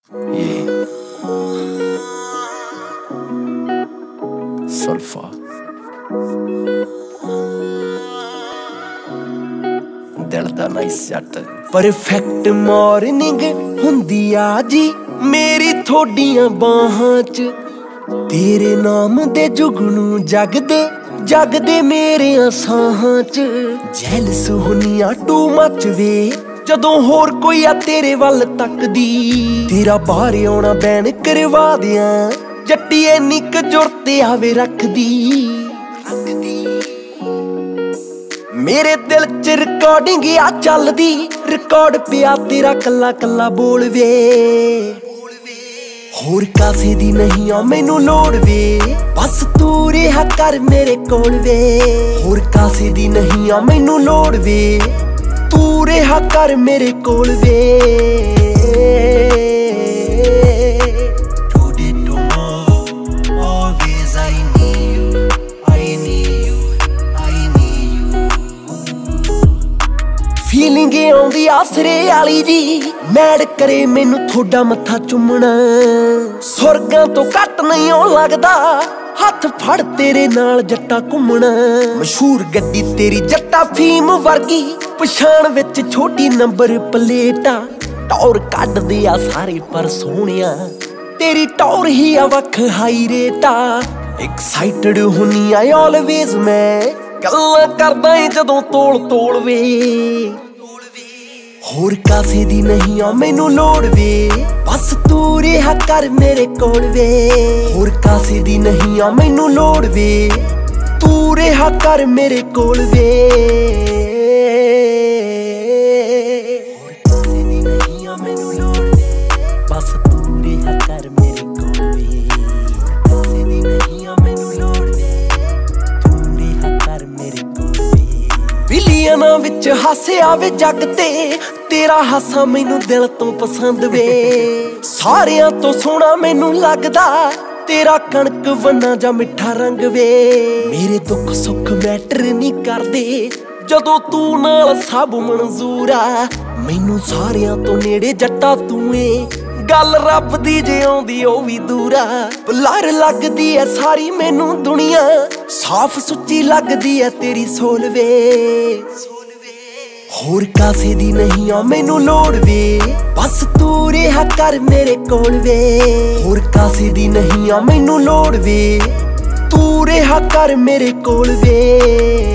Yeah. Sulfur. ਦਿਲ ਦਾ nice ਜੱਟ ਪਰਫੈਕਟ ਮਾਰਨਿੰਗ ਹੁੰਦੀ ਆ ਜੀ ਮੇਰੀ ਥੋਡੀਆਂ ਬਾਹਾਂ 'ਚ ਤੇਰੇ ਨਾਮ ਦੇ ਜੁਗਨੂ ਜਗਦੇ ਮੇਰੇ ਸਾਹਾਂ 'ਚ ਜੈਲਸ ਹੁੰਨੀਆਂ ਟੂ ਮੱਚ ਵੇ ਜਦੋਂ ਹੋਰ ਕੋਈ ਆ ਤੇਰੇ ਵੱਲ ਤੱਕਦੀ ਤੇਰਾ ਬਾਹਰ ਆਉਣਾ ਬੈਨ ਕਰਵਾ ਦਿਆਂ ਜੱਟੀ ਐਨੀ ਕੁ ਜੁਰਤ ਆਵੇ ਰੱਖਦੀ ਮੇਰੇ ਦਿਲ 'ਚ ਰਿਕਾਰਡਿੰਗ ਆ ਚੱਲਦੀ ਰਿਕਾਰਡ ਪਿਆ ਤੇਰਾ ਕੱਲਾ ਕੱਲਾ ਬੋਲ ਵੇ ਹੋਰ ਕਾਸੇ ਦੀ ਨਹੀਂ ਆ ਮੈਨੂੰ ਲੋੜ ਵੇ ਬਸ ਤੂੰ ਰਿਹਾ ਕਰ ਮੇਰੇ ਕੋਲ ਵੇ ਹੋਰ ਕਾਸੇ ਦੀ ਨਹੀਂ ਆ ਮੈਨੂੰ ਲੋੜ ਵੇ ਤੂੰ ਰਿਹਾ ਕਰ ਮੇਰੇ ਕੋਲ ਵੇ ਫੀਲਿੰਗ ਆਉਂਦੀ ਆਸਰੇ ਵਾਲੀ ਜੀ ਮੈਡ ਕਰੇ ਮੈਨੂੰ ਥੋੜਾ ਮੱਥਾ ਚੁੰਮਣਾ ਸੁਰਗਾਂ ਤੋਂ ਘੱਟ ਨਹੀਂ ਆਉਣ ਲੱਗਦਾ ਹੱਥ ਫੜ ਤੇਰੇ ਨਾਲ ਜੱਟਾ ਘੁੰਮਣਾ ਮਸ਼ਹੂਰ ਗੱਡੀ ਤੇਰੀ ਜੱਟਾ ਫੀਮ ਵਰਗੀ ਪਛਾਣ ਵਿੱਚ ਛੋਟੀ ਨੰਬਰ ਪਲੇਟਾਂ ਟੌਰ ਕੱਢਦੇ ਆ ਸਾਰੇ ਪਰ ਸੋਹਣਿਆ ਤੇਰੀ ਟੌਰ ਹੀ ਆ ਵੱਖ ਹਾਈ ਰੇਟਾ ਐਕਸਾਈਟਡ ਹੁੰਨੀ ਆ ਆਲਵੇਜ਼ ਮੈਂ ਗੱਲਾਂ ਕਰਦਾ ਏ ਜਦੋਂ ਤੋਲ ਵੇ ਹੋਰ ਕਾਸੇ ਦੀ ਨਹੀਂ ਆ ਮੈਨੂੰ ਲੋੜ ਵੇ ਬਸ ਤੂੰ ਰਿਹਾ ਕਰ ਮੇਰੇ ਕੋਲ ਵੇ ਹੋਰ ਕਾਸੇ ਦੀ ਨਹੀਂ ਆ ਮੈਨੂੰ ਲੋੜ ਵੇ ਤੂੰ ਰਿਹਾ ਕਰ ਮੇਰੇ ਕੋਲ ਵੇ ਹੋਰ ਕਾਸੇ ਦੀ ਨਹੀਂ ਆ ਮੈਨੂੰ ਲੋੜ ਵੇ ਬਸ ਤੂੰ ਰਿਹਾ ਕਰ ਮੇਰੇ ਕੋਲ ਵੇ ਹੋਰ ਕਾਸੇ ਦੀ ਨਹੀਂ ਆ ਮੈਨੂੰ ਲੋੜ ਵੇ ਤੂੰ ਰਿਹਾ ਕਰ ਮੇਰੇ ਕੋਲ ਵੇ ਬਿਲੀਅਨਾਂ ਵਿੱਚ ਹਾਸੇ ਆਵੇ ਜੱਗ ਤੇ ਤੇਰਾ ਹਾਸਾ ਮੈਨੂੰ ਦਿਲ ਤੋਂ ਪਸੰਦ ਵੇ ਸਾਰਿਆਂ ਤੋਂ ਸੋਹਣਾ ਮੈਨੂੰ ਲੱਗਦਾ ਤੇਰਾ ਕਣਕ ਵੰਨਾ ਜਾਂ ਮਿੱਠਾ ਰੰਗ ਵੇ ਮੇਰੇ ਦੁੱਖ ਸੁੱਖ ਮੈਟਰ ਨਹੀਂ ਕਰਦੇ ਜਦੋਂ ਤੂੰ ਨਾਲ ਸਭ ਮਨਜ਼ੂਰ ਆ ਮੈਨੂੰ ਸਾਰਿਆਂ ਤੋਂ ਨੇੜੇ ਜੱਟਾ ਤੂੰ ਏ ਗੱਲ ਰੱਬ ਦੀ ਜੇ ਆਉਂਦੀ ਉਹ ਵੀ ਦੂਰਾ ਬੁਲਾਰ ਲੱਗਦੀ ਐ ਸਾਰੀ ਮੈਨੂੰ ਦੁਨੀਆ ਸਾਫ਼ ਸੁੱਚੀ ਲੱਗਦੀ ਐ ਤੇਰੀ ਸੋਲ ਵੇ ਹੋਰ ਕਾਸੇ ਦੀ ਨਹੀਂ ਆ ਮੈਨੂੰ ਲੋੜ ਵੇ ਬਸ ਤੂੰ ਰਿਹਾ ਕਰ ਮੇਰੇ ਕੋਲ ਵੇ ਹੋਰ ਕਾਸੇ ਦੀ ਨਹੀਂ ਆ ਮੈਨੂੰ ਲੋੜ ਵੇ ਤੂੰ ਰਿਹਾ ਕਰ ਮੇਰੇ ਕੋਲ ਵੇ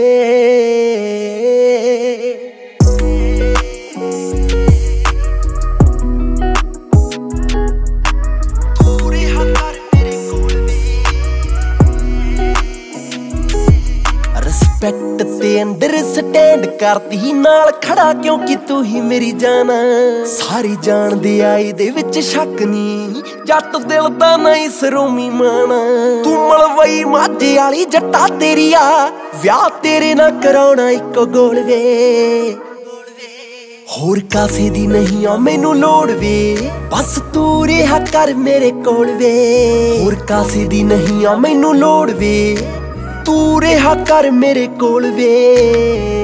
ਰਿਸਪੈਕਟ ਤੇ ਅੰਡਰਸਟੈਂਡ ਕਰਦੀ ਨਾਲ ਖੜਾ ਕਿਉਂਕਿ ਤੂੰ ਹੀ ਮੇਰੀ ਜਾਨ ਸਾਰੀ ਜਾਣਦੇ ਆ ਇਹਦੇ ਵਿੱਚ ਸ਼ੱਕ ਨਹੀਂ ਜੱਟ ਦਿਲ ਦਾ ਨਹੀਂ ਸਰੋਮੀ ਮਾਣਾ ਤੂੰ ਮਲਵਈ ਮਾਝੇ ਵਾਲੀ ਜੱਟਾ ਤੇਰੀ ਆ ਵਿਆਹ ਤੇਰੇ ਨਾਲ ਕਰਾਉਣਾ ਇੱਕੋ ਗੋਲ ਵੇ ਹੋਰ ਕਾਸੇ ਦੀ ਨਹੀਂ ਆ ਮੈਨੂੰ ਲੋੜ ਵੇ ਬਸ ਤੂੰ ਰਿਹਾ ਕਰ ਮੇਰੇ ਕੋਲ ਵੇ ਹੋਰ ਕਾਸੇ ਦੀ ਨਹੀਂ ਆ ਮੈਨੂੰ ਲੋੜ ਵੇ ਤੂੰ ਰਿਹਾ ਕਰ ਮੇਰੇ ਕੋਲ ਵੇ